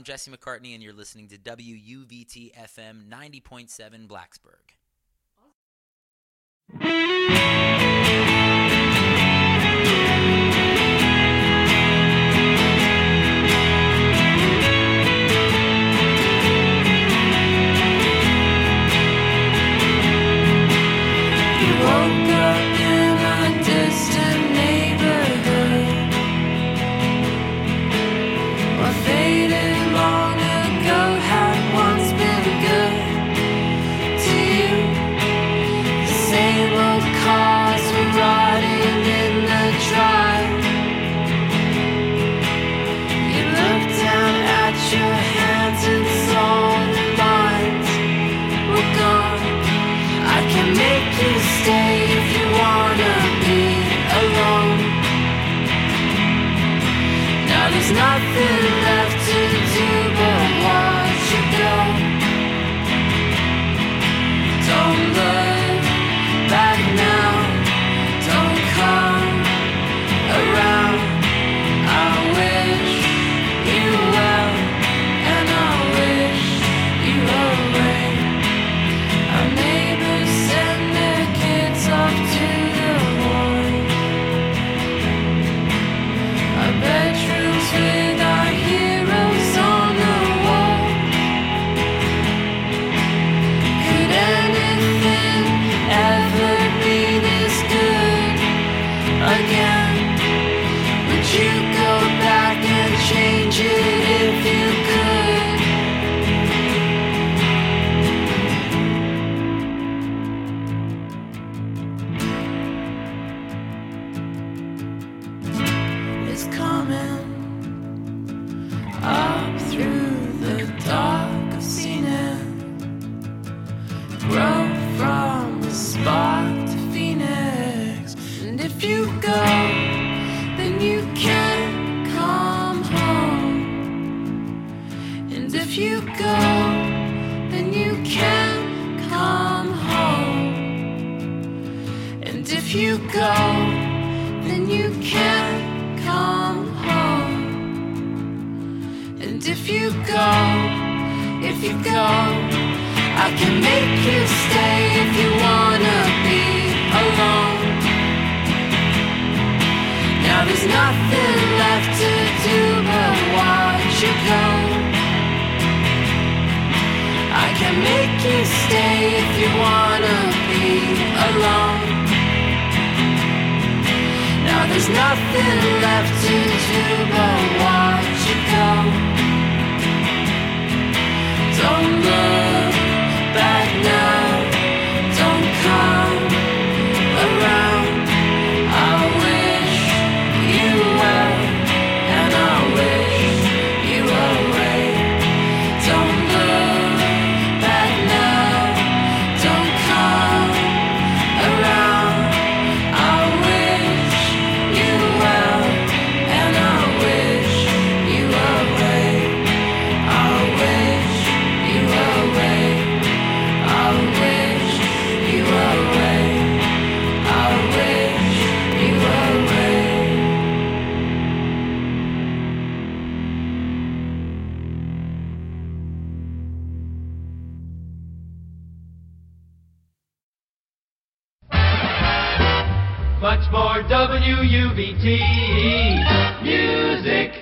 I'm Jesse McCartney, and you're listening to WUVT FM 90.7 Blacksburg. Nothing left to do but watch you go. Don't look back now. Don't come around. I wish you well, and I wish you away. Our neighbors send their kids off to the war. Our bedrooms with our heroes on the wall. Could anything ever be this good again? Would you go back and change it if you could? It's coming up through the dark, I've seen it grow from the spark to phoenix. And if you go, then you can't come home. And if you go, then you can't come home. And if you go, then you can't come home. And if you go, I can make you stay if you wanna be alone. Now there's nothing left to do but watch you go. I can make you stay if you wanna be alone. Now there's nothing left to do but watch you go. Don't look back now. Don't come around. I wish you well, and I wish you away. Don't look back now. Don't come around. I wish you well, and I wish you away. I wish you away. I wish you away. I wish you away. Much more WUVT music.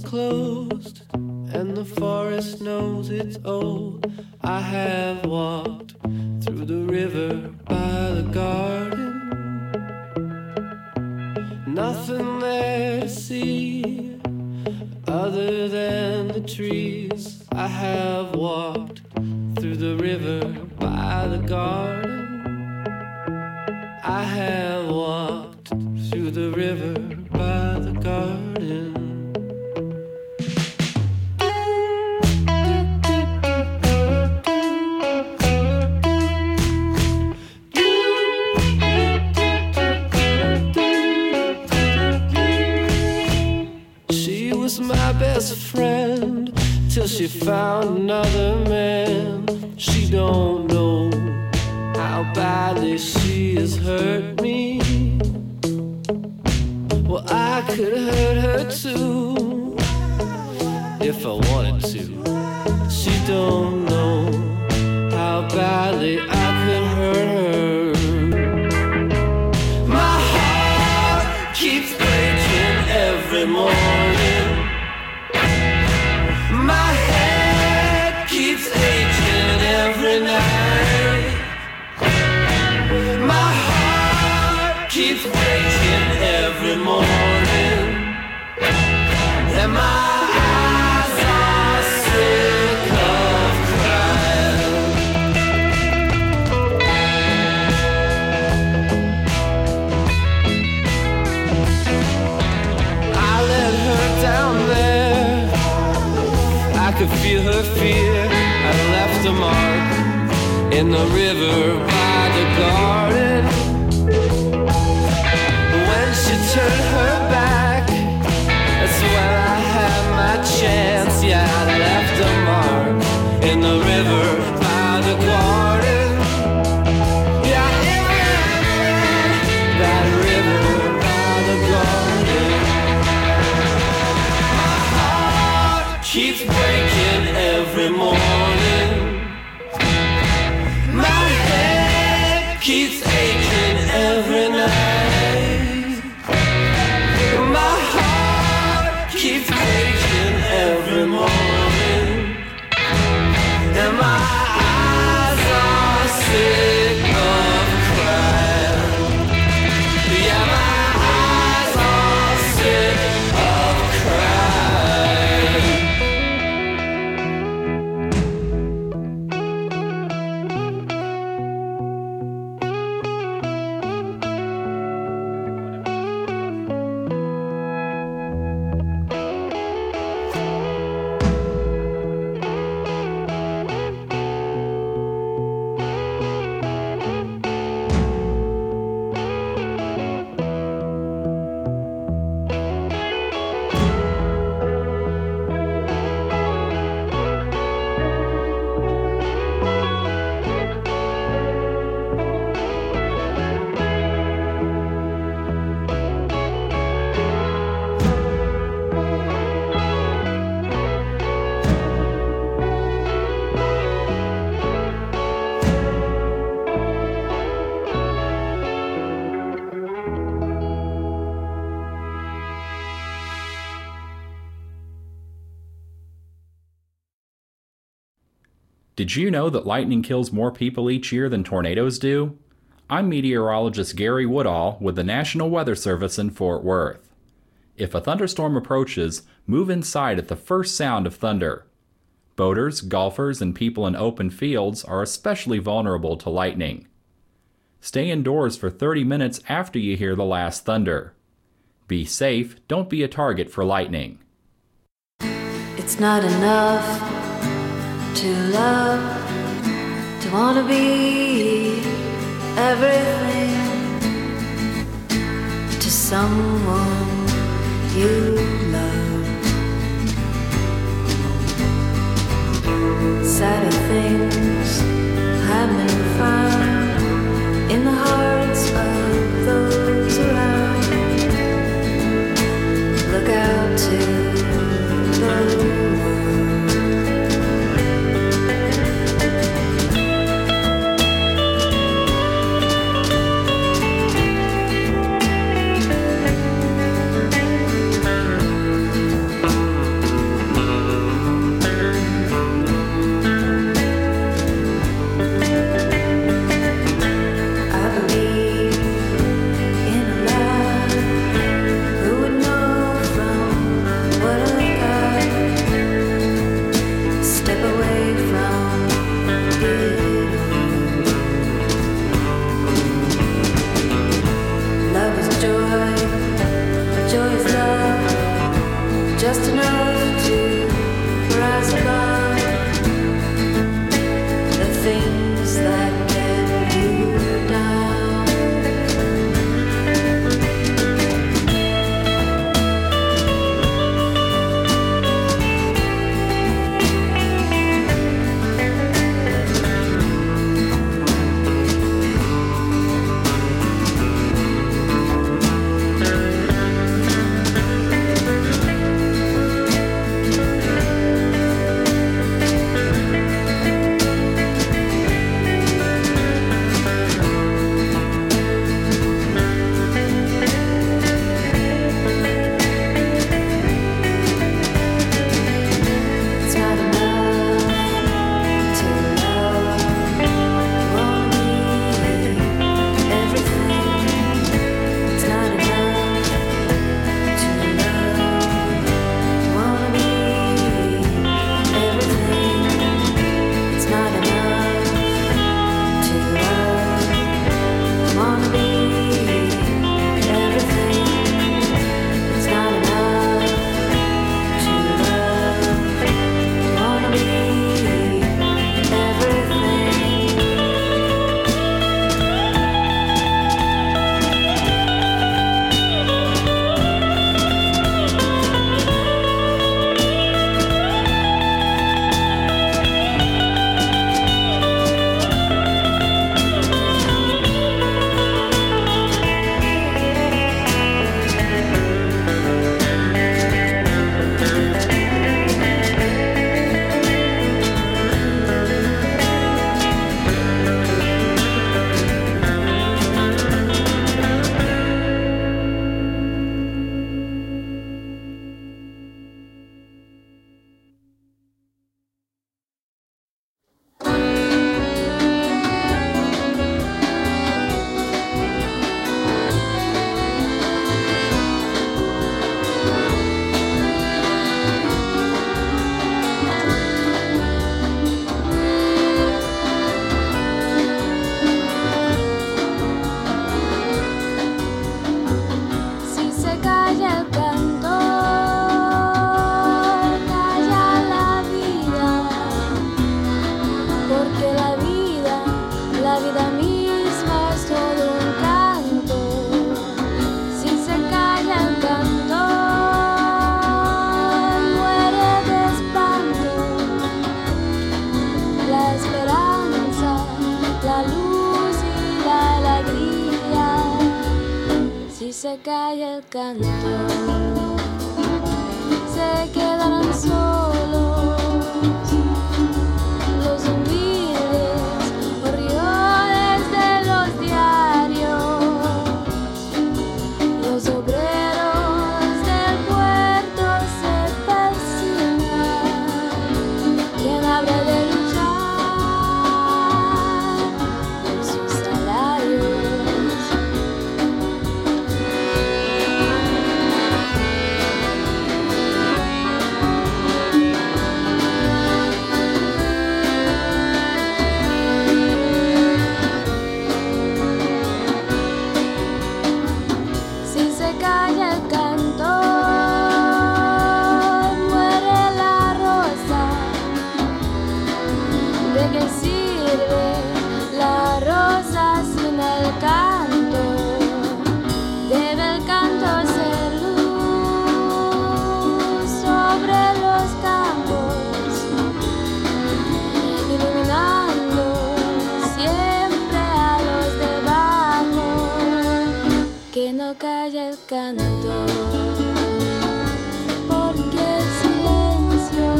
closed and the forest knows it's old. I have walked through the river by the garden. Nothing there to see other than the trees. I have walked through the river by the garden. I have walked through the river by the garden. She was my best friend till she found another man. She don't know how badly she has hurt me. Well, I could hurt her too if I wanted to. She don't know how badly I could hurt her. My heart keeps breaking every morning. My head keeps aching every night. My heart keeps breaking every morning. And my eyes are sick of crying. I let her down there. I could feel her fear. I left a mark in the river by the garden. When she turned her back, that's when I had my chance. Yeah, I left a mark in the river by the garden. Yeah, in that river by the garden. My heart keeps breaking every morning. My head keeps aching every night. My heart keeps breaking every morning. And my eyes are sick of crying. Yeah, my eyes are sick of crying. Did you know that lightning kills more people each year than tornadoes do? I'm meteorologist Gary Woodall with the National Weather Service in Fort Worth. If a thunderstorm approaches, move inside at the first sound of thunder. Boaters, golfers, and people in open fields are especially vulnerable to lightning. Stay indoors for 30 minutes after you hear the last thunder. Be safe, don't be a target for lightning. It's not enough to love, to want to be everything to someone you love. Sadder things have been found in the hearts of those around. Look out to the world. calla el canto, se quedarán solos los humildes corredores de los diarios, los obreros del puerto se persignan. ¿Quién habrá de luchar por sus salarios? Si se calla el canto, muere la rosa. ¿De qué sirve la rosa sin el canto? Debe el canto ser luz sobre los campos, iluminando siempre a los debajo. Que no calla el canto, porque el silencio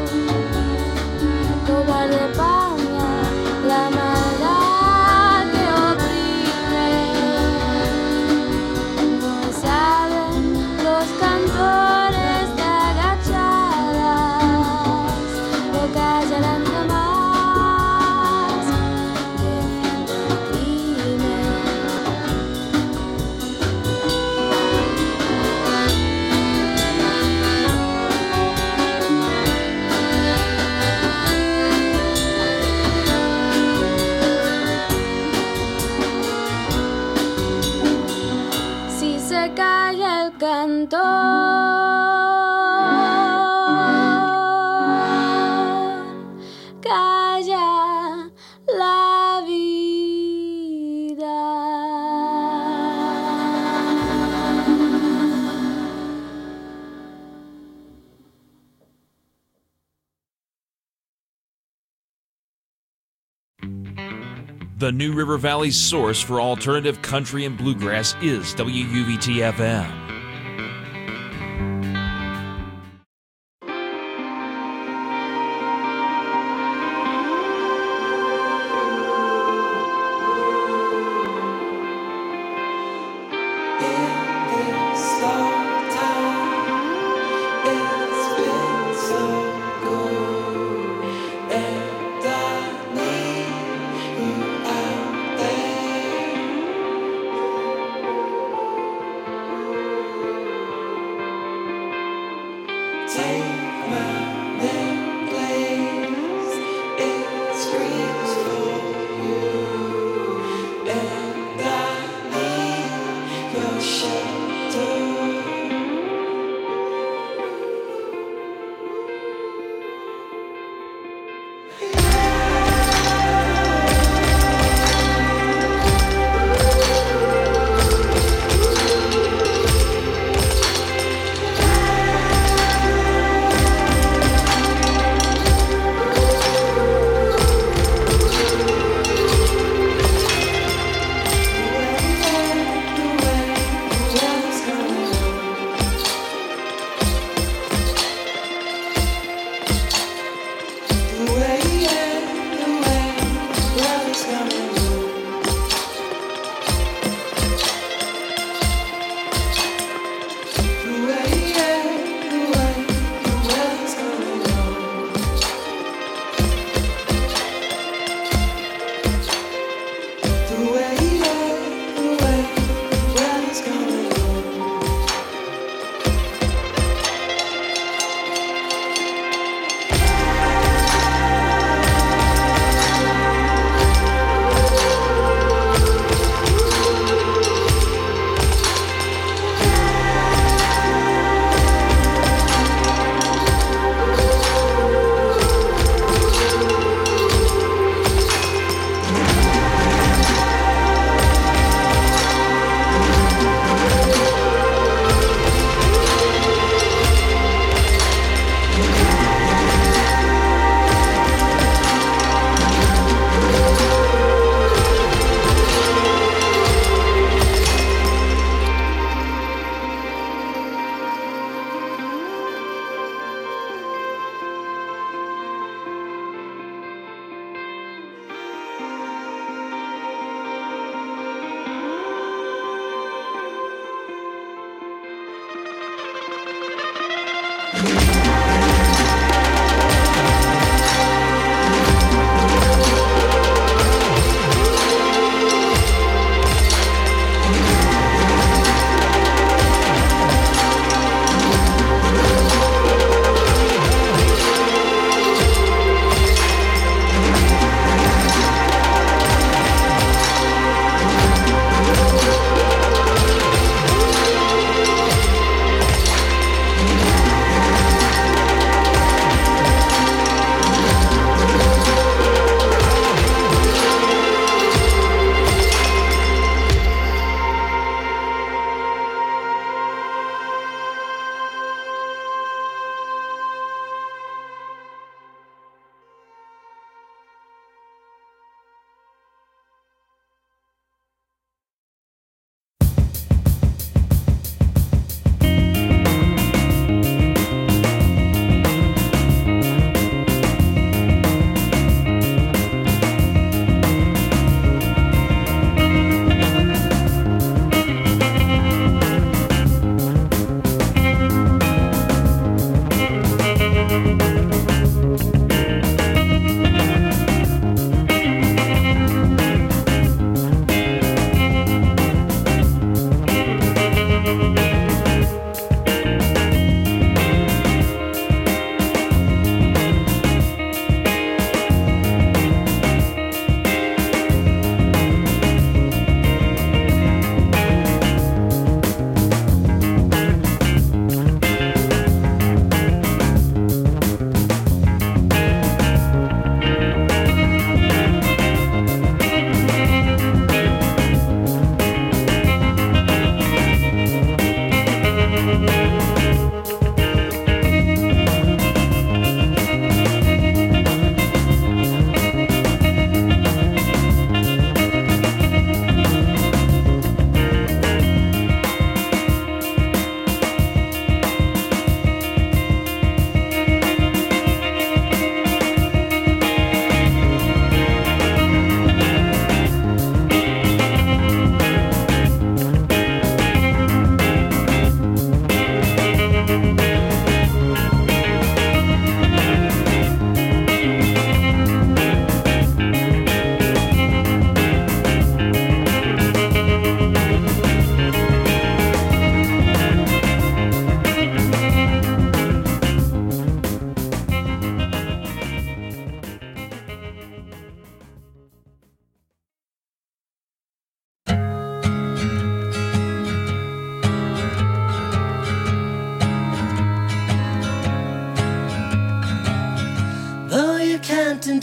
cobarde paña la maldad que oprime. No saben los cantores de agachadas, no callarán jamás, defiende el crimen. Si se calla el canto, calla la vida. The New River Valley's source for alternative country and bluegrass is WUVT-FM. Out there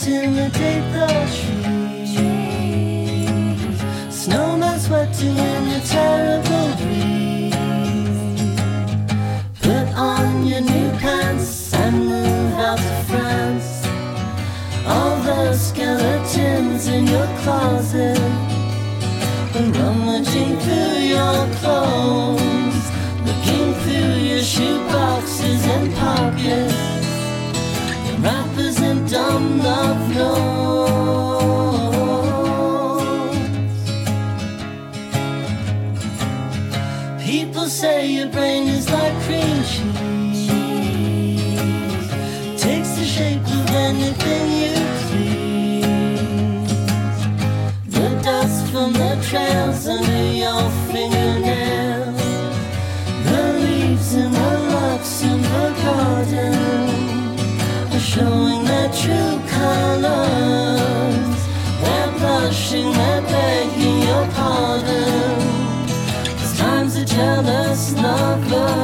intimidate the trees. Snowman sweating in the terrible breeze. Put on your new pants and move out to France. All the skeletons in your closet are rummaging through your clothes, looking through your shoeboxes and pockets, your wrappers and dumb love notes. People say your brain is like cream cheese, takes the shape of anything you please. The dust from the trails under your fingernails, the leaves in the Luxembourg garden are showing their true colors. They're blushing, they're begging your pardon. This time's a jealous lover.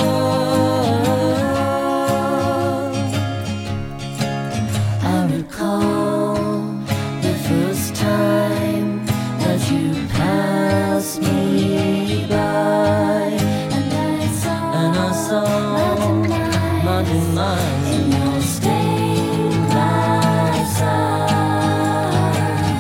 I recall the first time that you passed me by, and I saw my demise in your stained glass eyes.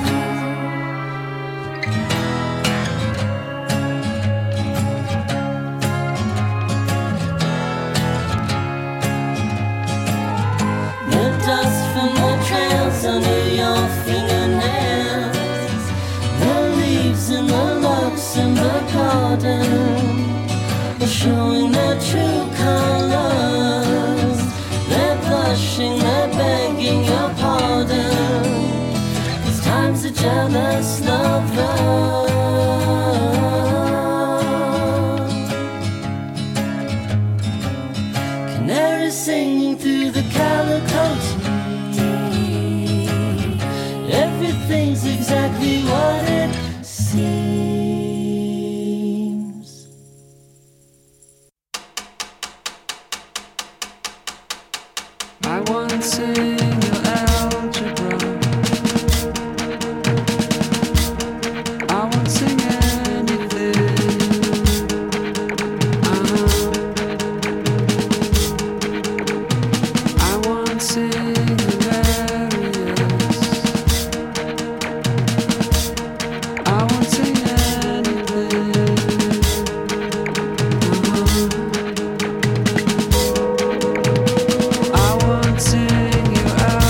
The dust from the trails under your fingernails, the leaves in the Luxembourg garden are showing their true colors. They're blushing, they're begging your pardon. This time's a jealous lover. Canaries singing through the calico tea. Everything's exactly what it seems. I want single algebra. I won't sing anything. I want singularities. I won't sing anything. I won't sing you out.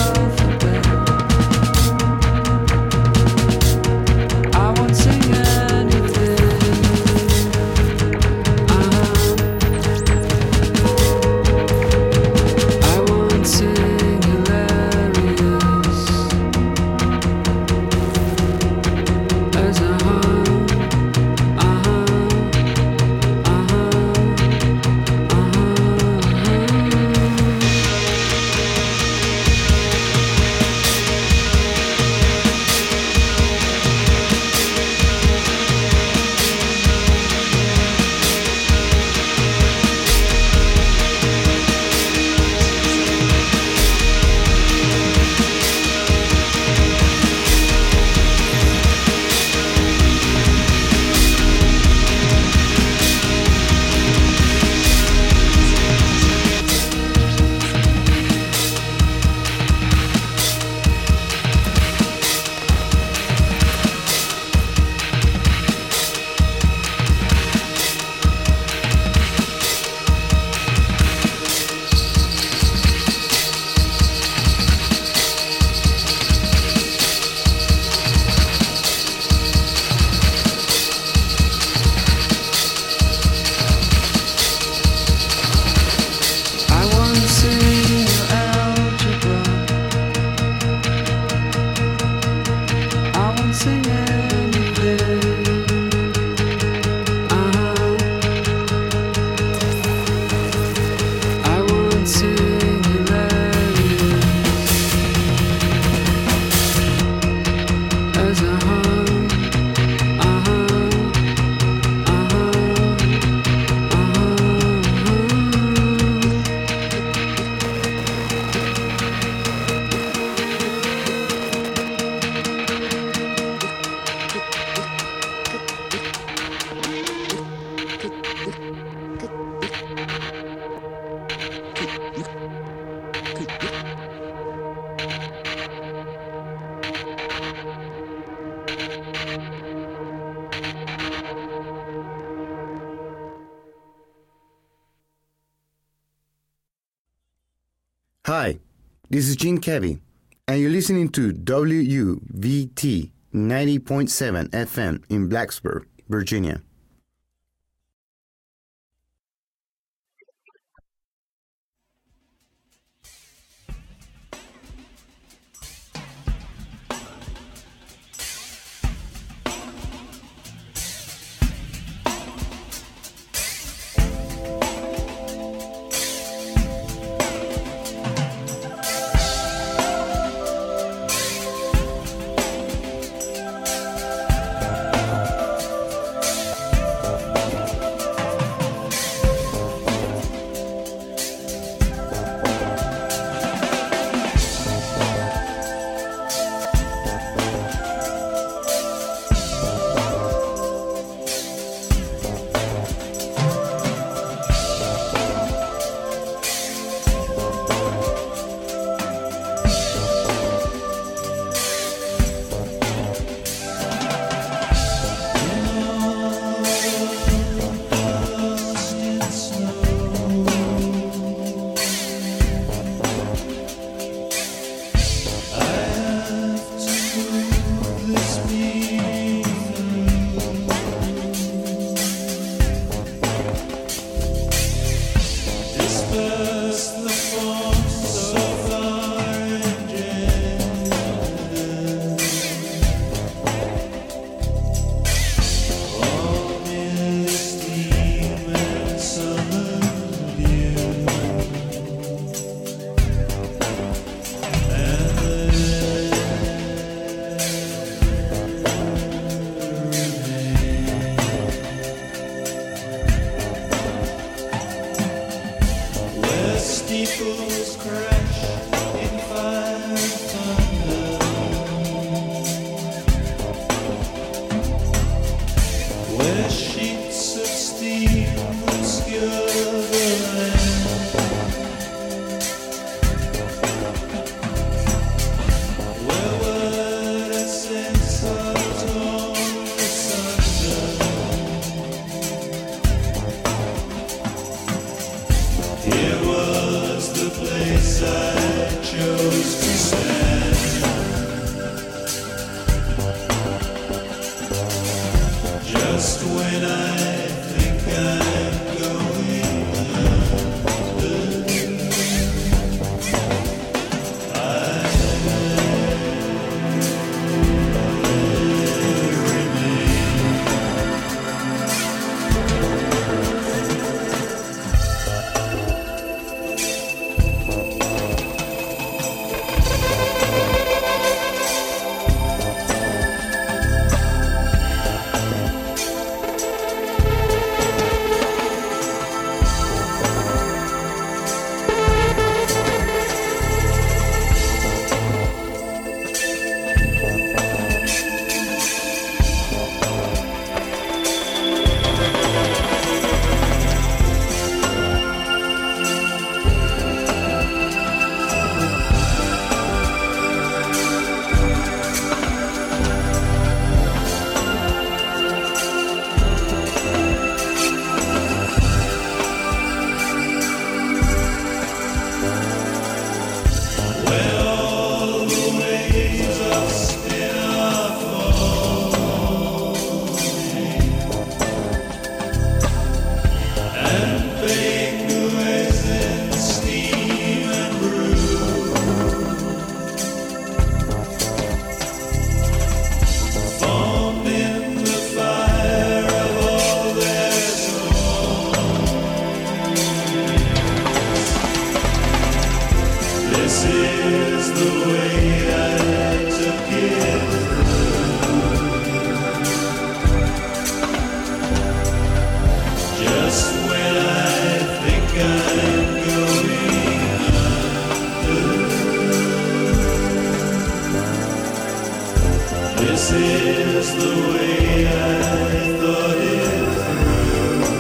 Hi, this is Gene Kevy, and you're listening to WUVT 90.7 FM in Blacksburg, Virginia.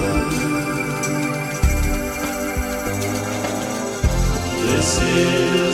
This is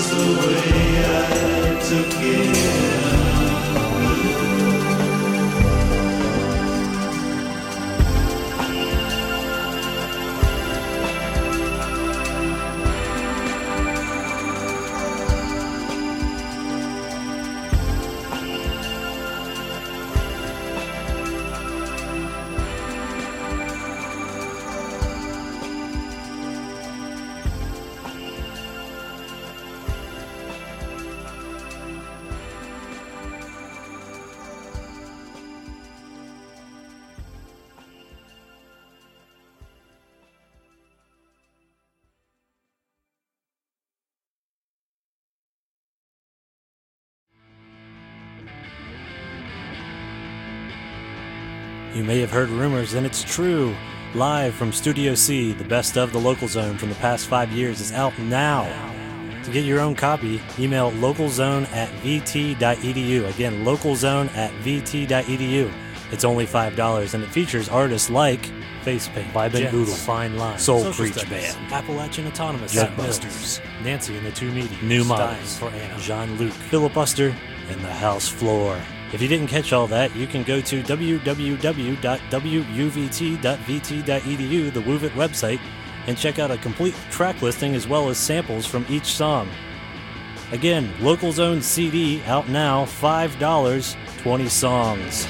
You may have heard rumors, and it's true. Live from Studio C, the best of the Local Zone from the past 5 years is out now. To get your own copy, email localzone@vt.edu. Again, localzone@vt.edu. It's only $5, and it features artists like Facepaint, Vibe and Boodle, Fine Line, Soul Preach Band, Appalachian Autonomous, Jugmasters, Nancy and the Two Meaties, New Minds for Anna, Jean-Luc, Filibuster, and the House Floor. If you didn't catch all that, you can go to www.wuvt.vt.edu, the WUVIT website, and check out a complete track listing as well as samples from each song. Again, Local Zone CD out now, $5, 20 songs.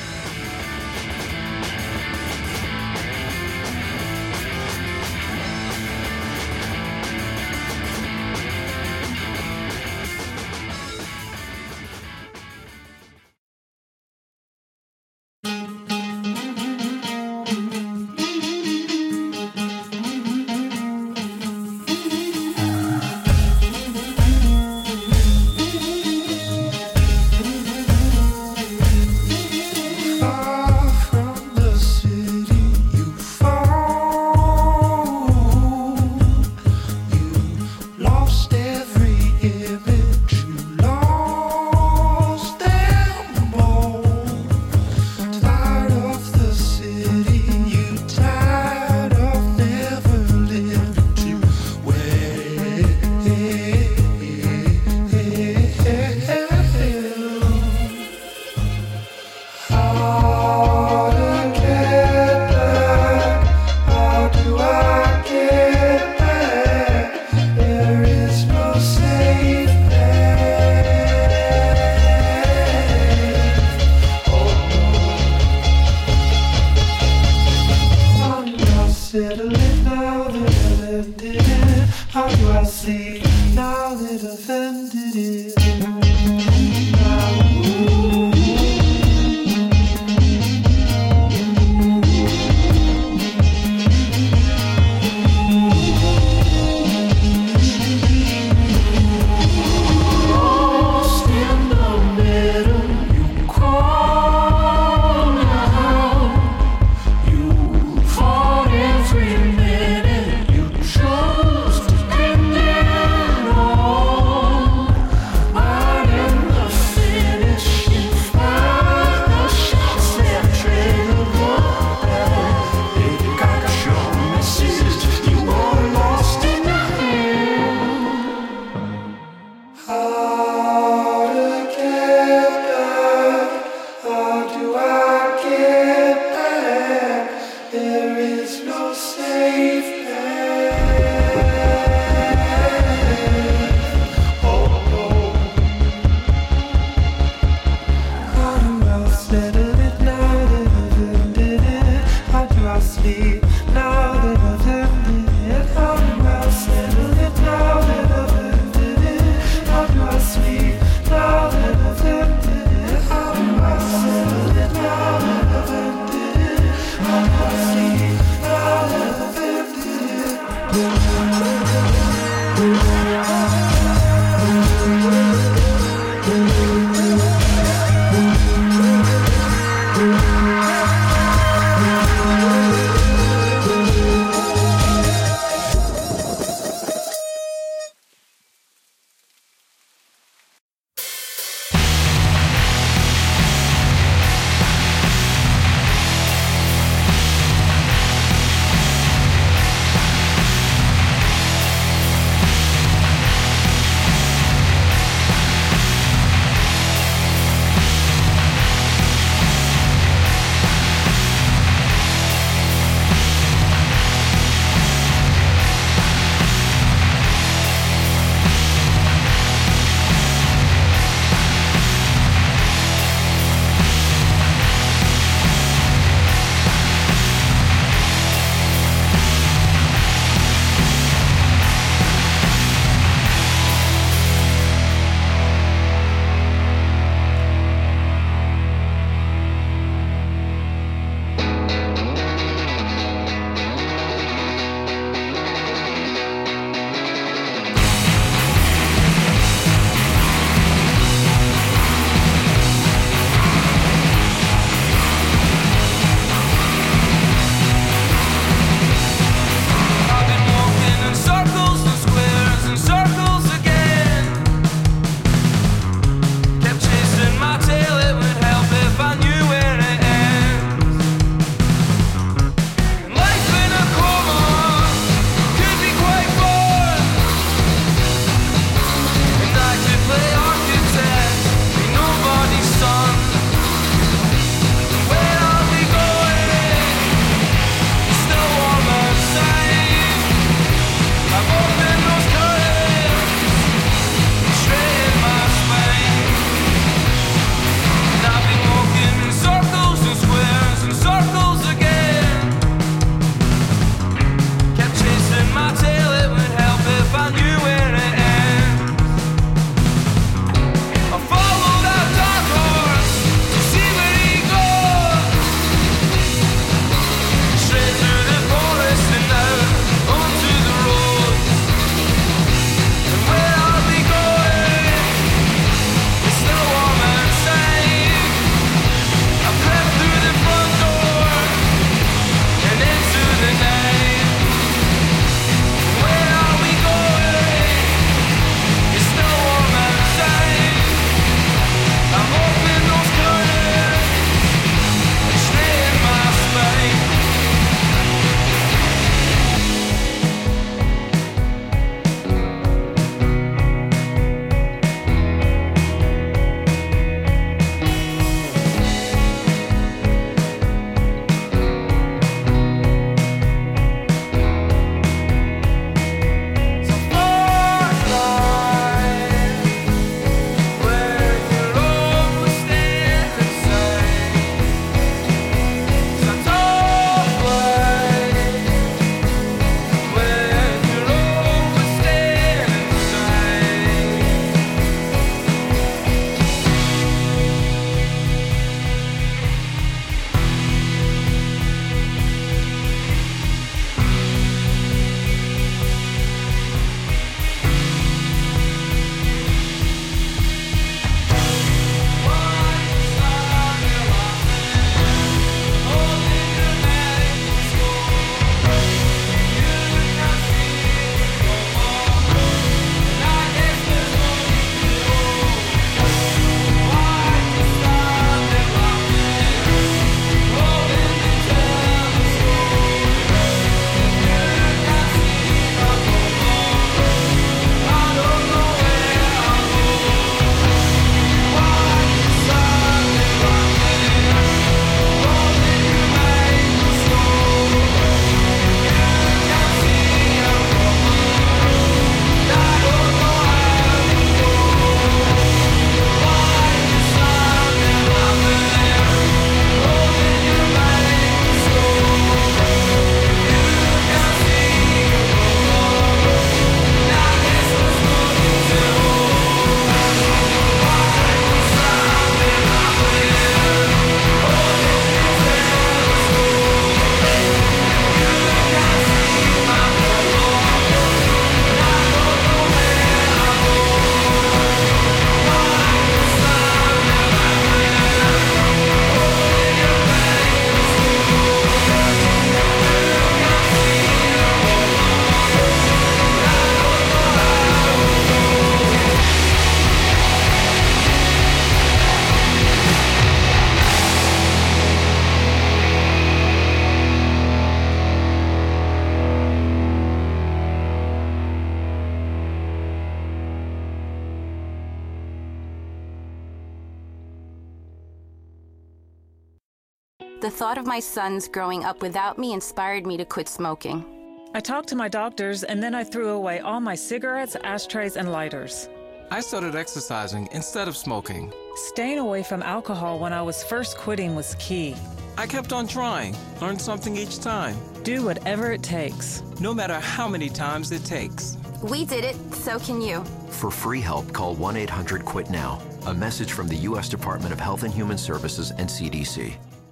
The thought of my sons growing up without me inspired me to quit smoking. I talked to my doctors, and then I threw away all my cigarettes, ashtrays, and lighters. I started exercising instead of smoking. Staying away from alcohol when I was first quitting was key. I kept on trying, learned something each time. Do whatever it takes. No matter how many times it takes. We did it, so can you. For free help, call 1-800-QUIT-NOW. A message from the U.S. Department of Health and Human Services and CDC.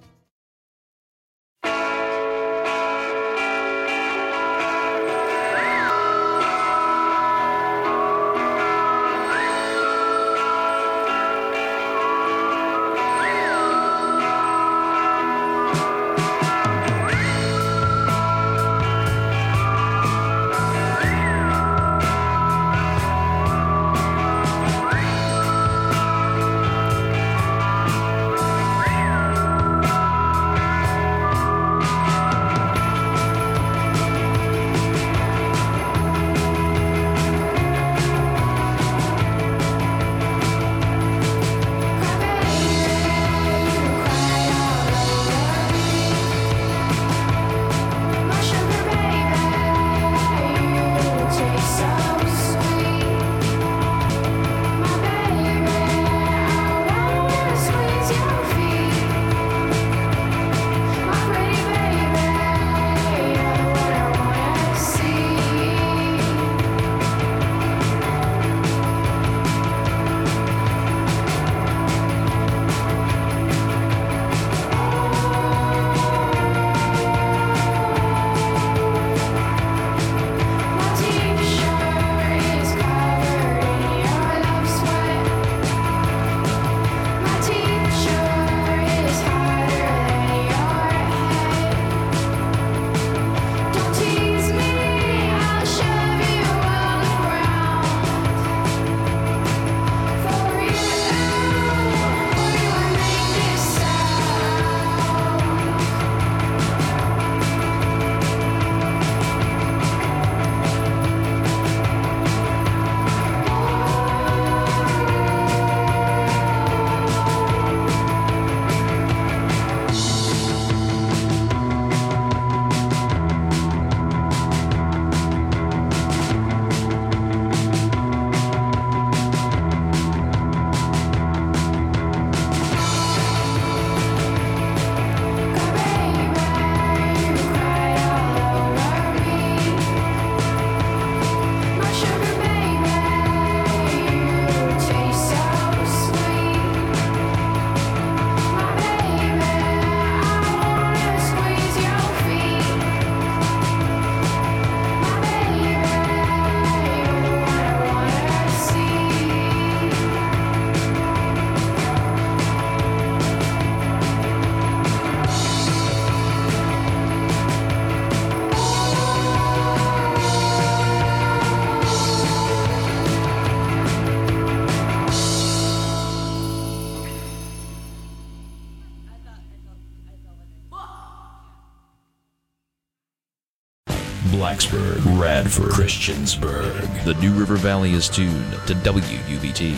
Blacksburg, Radford, Christiansburg. The New River Valley is tuned to WUVT.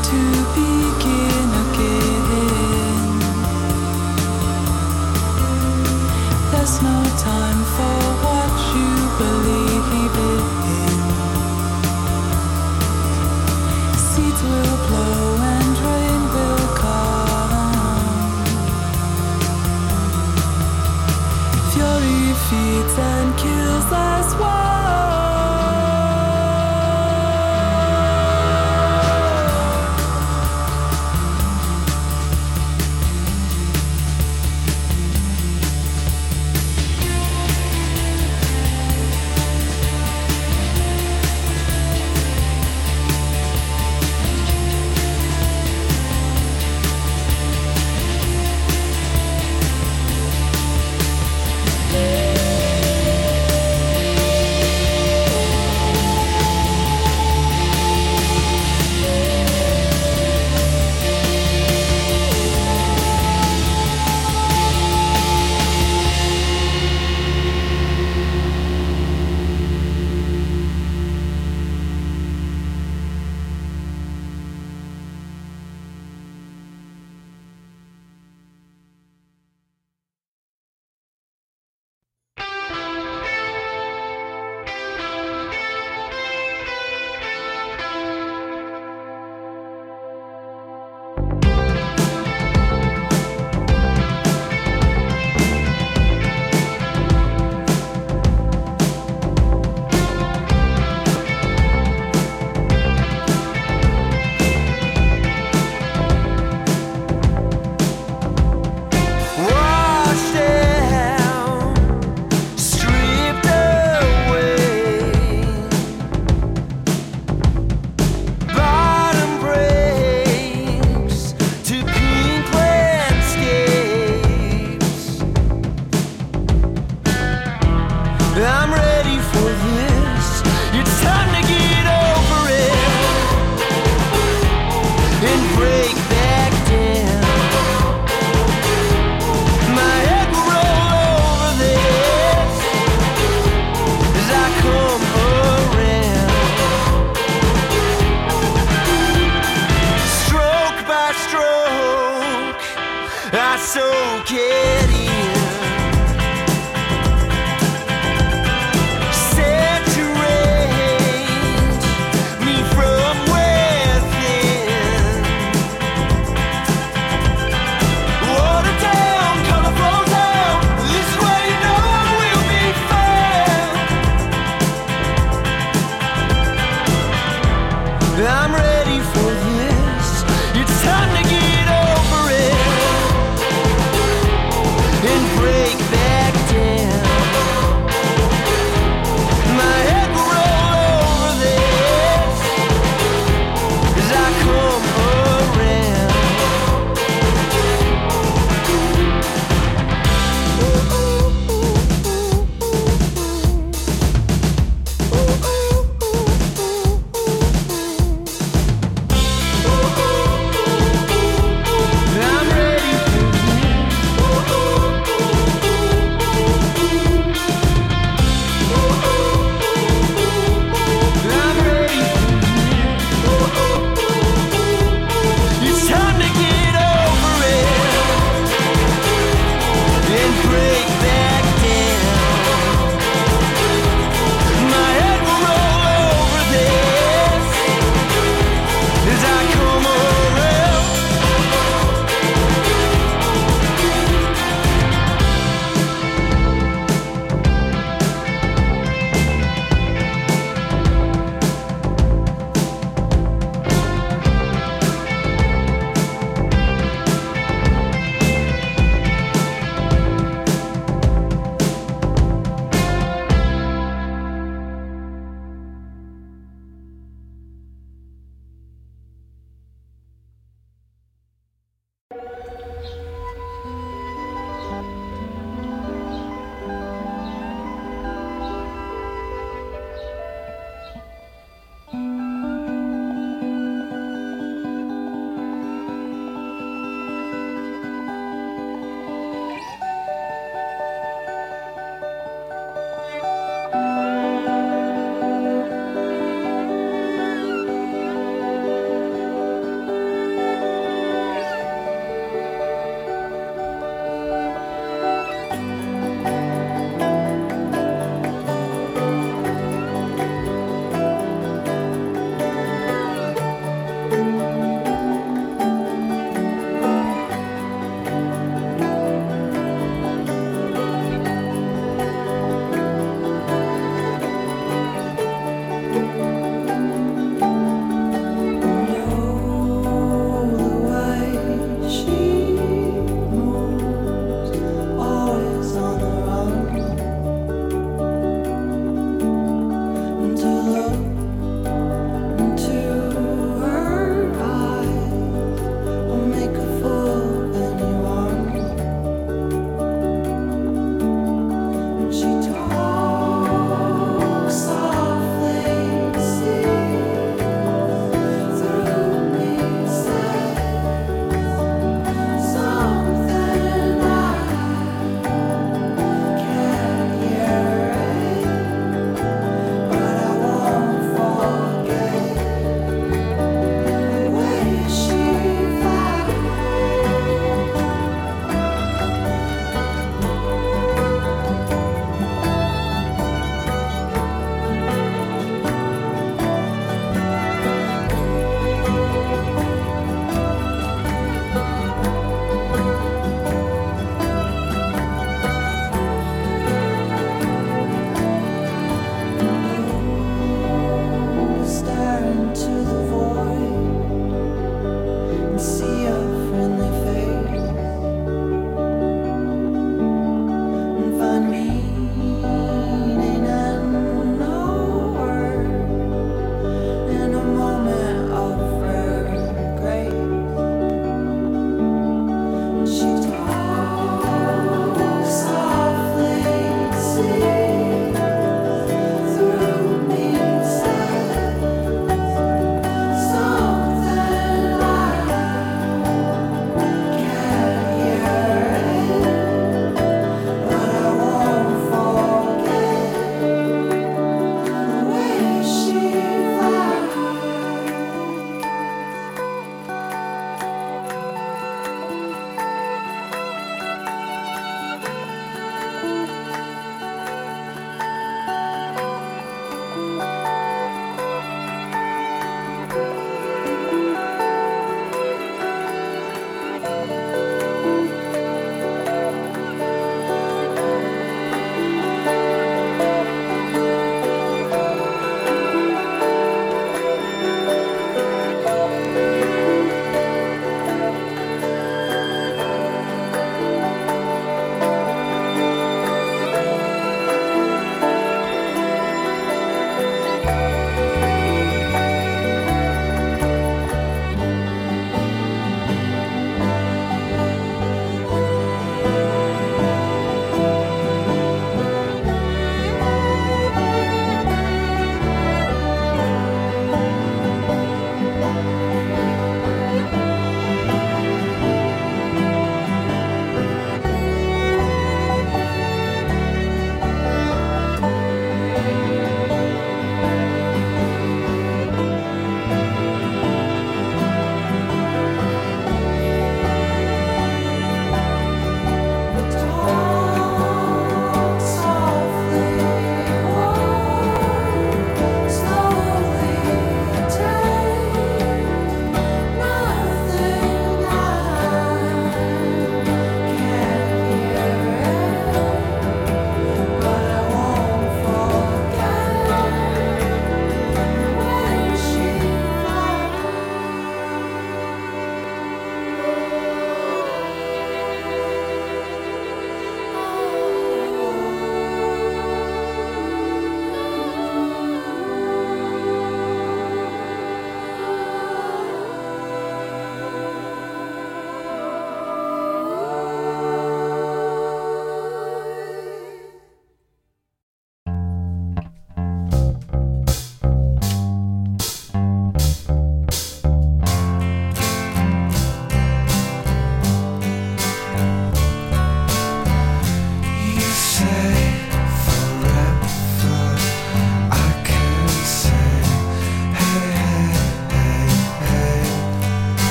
to begin again. There's no time for what you believe in. Seeds will blow and rain will come. Fury feeds and kills as one.